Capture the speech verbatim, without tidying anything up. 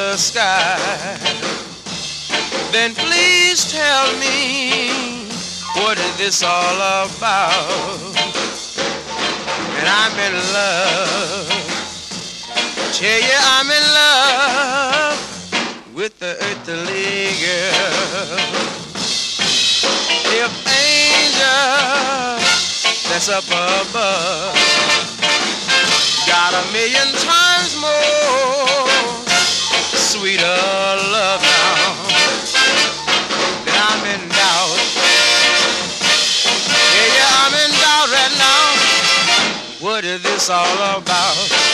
the sky. Then please tell me, what is this all about? And I'm in love. Tell you I'm in love with the earthly girl. If angel that's up above got a million times more sweeter love now, then I'm in doubt. Yeah, yeah, I'm in doubt right now. What is this all about?